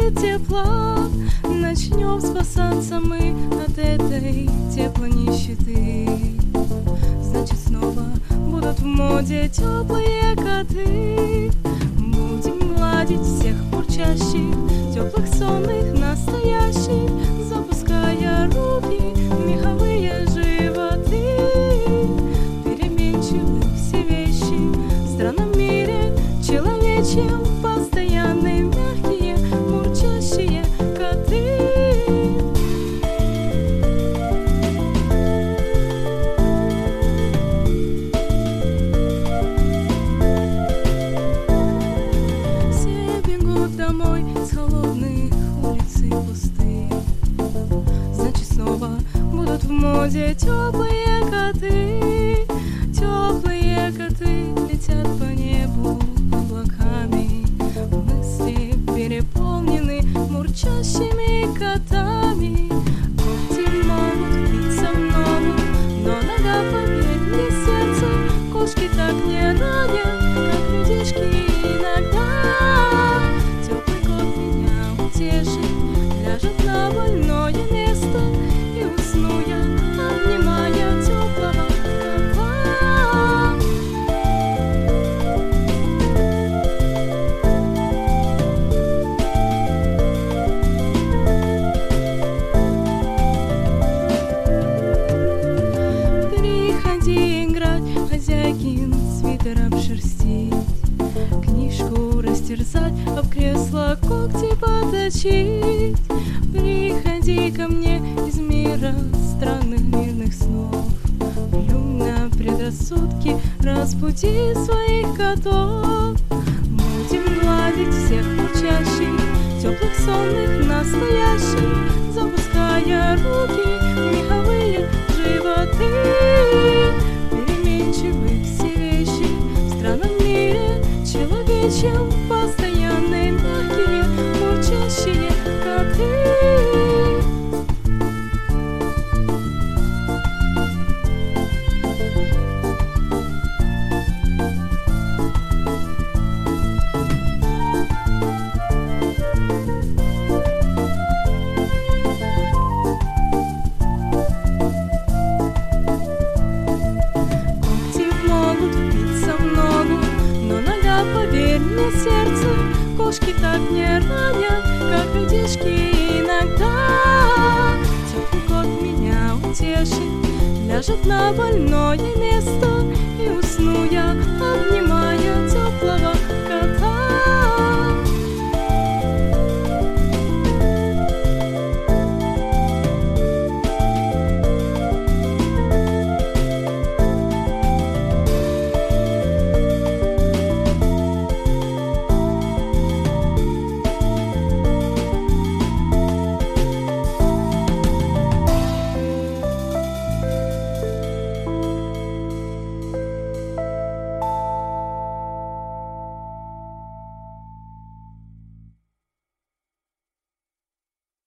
будет тепла, начнем спасаться мы от этой теплой нищеты. Значит, снова будут в моде теплые коты. Будем гладить всех бурчащих, теплых, сонных, настоящих, запуская руки в меховые животы. Переменчивы все вещи в странном мире человечьем, постоянные, мягкие, мурчащие коты. Все бегут домой с холодных улиц и пустых. Значит, снова будут в моде теплые коты. Теплые коты летят по небу облаками, мысли переполнены мурчащими котами. Когти могут биться в ногу, но нога, поверь мне, сердце кошки так не ранят, как людишки иногда. Теплый кот меня утешит, ляжет на больное место, и усну я, обнимая теплого кота. Приходи играть, хозяйкин свитер обшерстить, книжку растерзать, об кресло когти поточить. Приходи ко мне из мира странных мирных снов, плюнь на предрассудки, разбуди своих котов. Будем гладить всех мурчащих, теплых, сонных, настоящих, запуская руки в меховые животы. Переменчивы все вещи в странном мире человечьем, постоянные, мягкие, мурчащие коты. Поверь мне, сердце кошки так не ранят, как людишки иногда. Теплый кот меня утешит, ляжет на больное место, и усну я, обнимая теплого